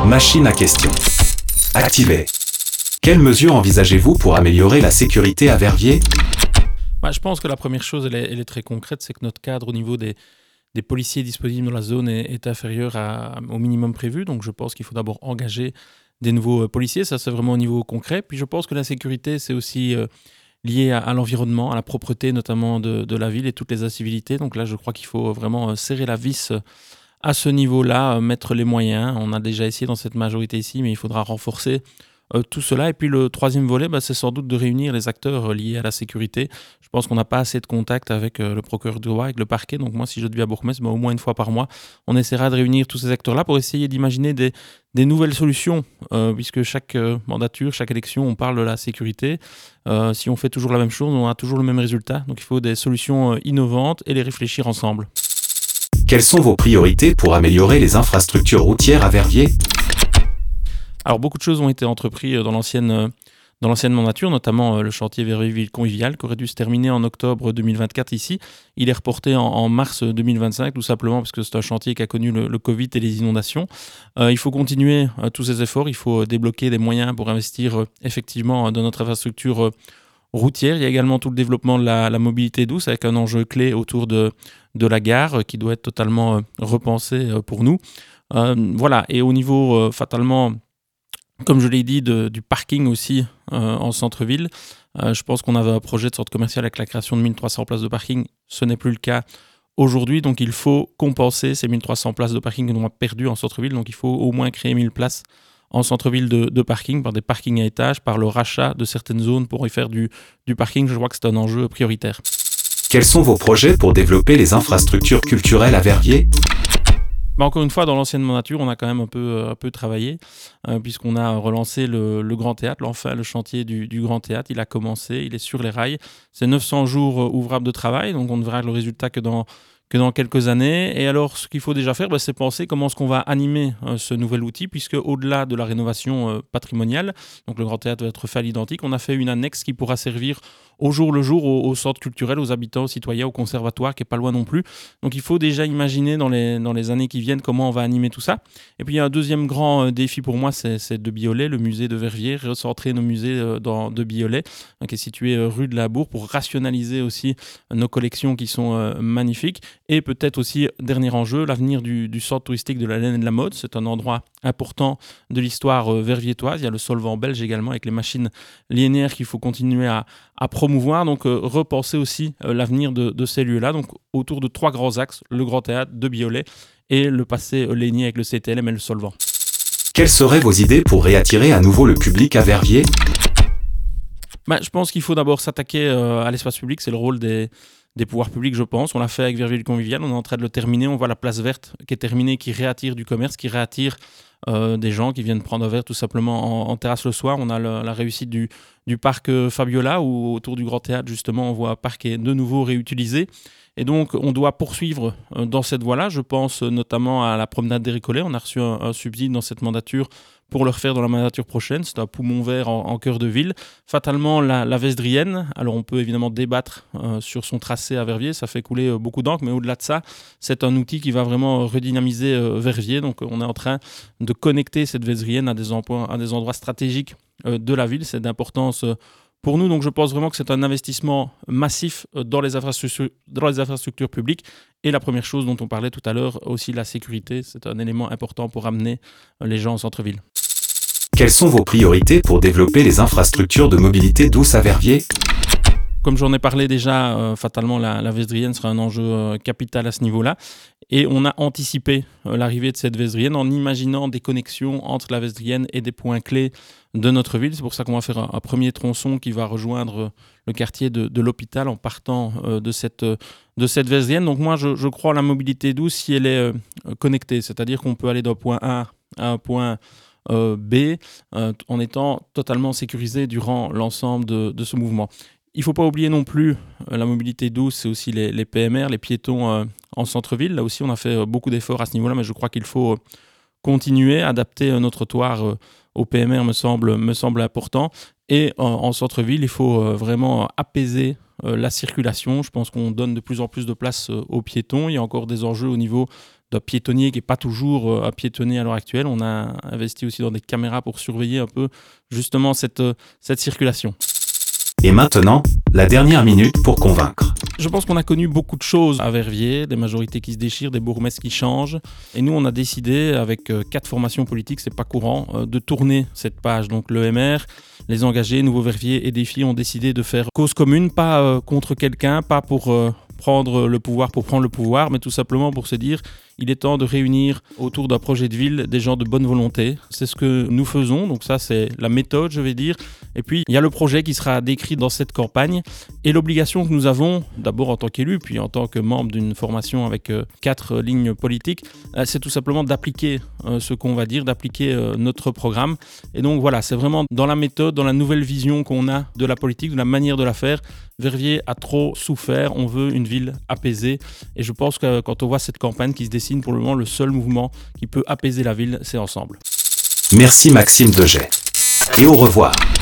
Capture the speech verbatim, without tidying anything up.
Machine à questions. Activée. Quelles mesures envisagez-vous pour améliorer la sécurité à Verviers ? Bah, je pense que la première chose, elle est, elle est très concrète, c'est que notre cadre au niveau des, des policiers disponibles dans la zone est, est inférieur à, au minimum prévu. Donc je pense qu'il faut d'abord engager des nouveaux euh, policiers, ça c'est vraiment au niveau concret. Puis je pense que la sécurité, c'est aussi euh, lié à, à l'environnement, à la propreté notamment de, de la ville et toutes les incivilités. Donc là, je crois qu'il faut vraiment euh, serrer la vis euh, à ce niveau-là, euh, mettre les moyens. On a déjà essayé dans cette majorité ici, mais il faudra renforcer euh, tout cela. Et puis le troisième volet, bah, c'est sans doute de réunir les acteurs euh, liés à la sécurité. Je pense qu'on n'a pas assez de contact avec euh, le procureur du roi, avec le parquet. Donc moi, si je deviens bourgmestre, bah, au moins une fois par mois, on essaiera de réunir tous ces acteurs-là pour essayer d'imaginer des, des nouvelles solutions, euh, puisque chaque euh, mandature, chaque élection, on parle de la sécurité. Euh, si on fait toujours la même chose, on a toujours le même résultat. Donc il faut des solutions euh, innovantes et les réfléchir ensemble. Quelles sont vos priorités pour améliorer les infrastructures routières à Verviers ? Alors beaucoup de choses ont été entreprises dans l'ancienne, euh, dans l'ancienne mandature, notamment euh, le chantier Verviers-Ville Conviviale qui aurait dû se terminer en octobre deux mille vingt-quatre ici. Il est reporté en, en mars deux mille vingt-cinq, tout simplement parce que c'est un chantier qui a connu le, le Covid et les inondations. Euh, il faut continuer euh, tous ces efforts, il faut débloquer des moyens pour investir euh, effectivement dans notre infrastructure euh, routière. Il y a également tout le développement de la, la mobilité douce avec un enjeu clé autour de, de la gare euh, qui doit être totalement euh, repensé euh, pour nous. Euh, voilà, et au niveau euh, fatalement, comme je l'ai dit, de, du parking aussi euh, en centre-ville, euh, je pense qu'on avait un projet de centre commercial avec la création de mille trois cents places de parking. Ce n'est plus le cas aujourd'hui, donc il faut compenser ces mille trois cents places de parking que l'on a perdues en centre-ville. Donc il faut au moins créer mille places en centre-ville de, de parking, par des parkings à étages, par le rachat de certaines zones pour y faire du, du parking. Je crois que c'est un enjeu prioritaire. Quels sont vos projets pour développer les infrastructures culturelles à Verviers ? Bah encore une fois, dans l'ancienne mandature, on a quand même un peu, un peu travaillé, euh, puisqu'on a relancé le, le Grand Théâtre, enfin le chantier du, du Grand Théâtre. Il a commencé, il est sur les rails. C'est neuf cents jours ouvrables de travail, donc on ne verra le résultat que dans, que dans quelques années. Et alors, ce qu'il faut déjà faire, bah, c'est penser comment est-ce qu'on va animer euh, ce nouvel outil, puisque au-delà de la rénovation euh, patrimoniale, donc le Grand Théâtre va être fait à l'identique, on a fait une annexe qui pourra servir au jour le jour au, au centre culturel, aux habitants, aux citoyens, au conservatoire, qui n'est pas loin non plus. Donc il faut déjà imaginer dans les, dans les années qui viennent comment on va animer tout ça. Et puis il y a un deuxième grand euh, défi pour moi, c'est, c'est de Biolay, le musée de Verviers, recentrer nos musées euh, dans, de Biolay, hein, qui est situé euh, rue de la Bourg, pour rationaliser aussi euh, nos collections qui sont euh, magnifiques. Et peut-être aussi, dernier enjeu, l'avenir du, du centre touristique de la laine et de la mode. C'est un endroit important de l'histoire euh, verviétoise. Il y a le solvant belge également avec les machines linéaires qu'il faut continuer à, à promouvoir. Donc euh, repenser aussi euh, l'avenir de, de ces lieux-là. Donc autour de trois grands axes, le Grand Théâtre de Biolay et le passé euh, lainier avec le C T L M et le solvant. Quelles seraient vos idées pour réattirer à nouveau le public à Verviers ? Bah, je pense qu'il faut d'abord s'attaquer euh, à l'espace public. C'est le rôle des des pouvoirs publics, je pense. On l'a fait avec Verviers Convivial, on est en train de le terminer. On voit la place verte qui est terminée, qui réattire du commerce, qui réattire euh, des gens qui viennent prendre un verre tout simplement en, en terrasse le soir. On a le, la réussite du, du parc Fabiola, où autour du Grand Théâtre, justement, on voit un parc qui est de nouveau réutilisé. Et donc, on doit poursuivre euh, dans cette voie-là. Je pense notamment à la promenade des Récollets. On a reçu un, un subside dans cette mandature pour le refaire dans la mandature prochaine. C'est un poumon vert en, en cœur de ville. Fatalement, la, la Vesdrienne, alors on peut évidemment débattre euh, sur son tracé à Verviers, ça fait couler euh, beaucoup d'encre, mais au-delà de ça, c'est un outil qui va vraiment redynamiser euh, Verviers. Donc on est en train de connecter cette Vesdrienne à des, emploi, à des endroits stratégiques euh, de la ville. C'est d'importance euh, pour nous. Donc je pense vraiment que c'est un investissement massif euh, dans les infrastructures, dans les infrastructures publiques. Et la première chose dont on parlait tout à l'heure, aussi la sécurité, c'est un élément important pour amener euh, les gens en centre-ville. Quelles sont vos priorités pour développer les infrastructures de mobilité douce à Verviers ? Comme j'en ai parlé déjà, euh, fatalement, la, la Vesdrienne sera un enjeu euh, capital à ce niveau-là. Et on a anticipé euh, l'arrivée de cette Vesdrienne en imaginant des connexions entre la Vesdrienne et des points clés de notre ville. C'est pour ça qu'on va faire un, un premier tronçon qui va rejoindre euh, le quartier de, de l'hôpital en partant euh, de cette, euh, de cette Vesdrienne. Donc moi, je, je crois à la mobilité douce si elle est euh, connectée. C'est-à-dire qu'on peut aller d'un point A à un point Euh, B, euh, en étant totalement sécurisé durant l'ensemble de, de ce mouvement. Il ne faut pas oublier non plus euh, la mobilité douce, c'est aussi les, les P M R, les piétons euh, en centre-ville. Là aussi, on a fait euh, beaucoup d'efforts à ce niveau-là, mais je crois qu'il faut euh, continuer, adapter euh, nos trottoirs euh, aux P M R me semble, me semble important. Et en, en centre-ville, il faut euh, vraiment apaiser euh, la circulation. Je pense qu'on donne de plus en plus de place euh, aux piétons. Il y a encore des enjeux au niveau d'un piétonnier qui n'est pas toujours euh, à piétonner à l'heure actuelle. On a investi aussi dans des caméras pour surveiller un peu justement cette, euh, cette circulation. Et maintenant, la dernière minute pour convaincre. Je pense qu'on a connu beaucoup de choses à Verviers, des majorités qui se déchirent, des bourgmestres qui changent. Et nous, on a décidé, avec euh, quatre formations politiques, c'est pas courant, euh, de tourner cette page. Donc l'E M R, les engagés, Nouveau Verviers et Défi ont décidé de faire cause commune, pas euh, contre quelqu'un, pas pour euh, prendre le pouvoir pour prendre le pouvoir, mais tout simplement pour se dire il est temps de réunir autour d'un projet de ville des gens de bonne volonté. C'est ce que nous faisons, donc ça c'est la méthode, je vais dire. Et puis il y a le projet qui sera décrit dans cette campagne et l'obligation que nous avons, d'abord en tant qu'élu, puis en tant que membre d'une formation avec euh, quatre lignes politiques, euh, c'est tout simplement d'appliquer euh, ce qu'on va dire, d'appliquer euh, notre programme. Et donc voilà, c'est vraiment dans la méthode, dans la nouvelle vision qu'on a de la politique, de la manière de la faire. Verviers a trop souffert, on veut une ville apaisée. Et je pense que quand on voit cette campagne qui se dessine, pour le moment, le seul mouvement qui peut apaiser la ville, c'est ensemble. Merci Maxime Deget. Et au revoir.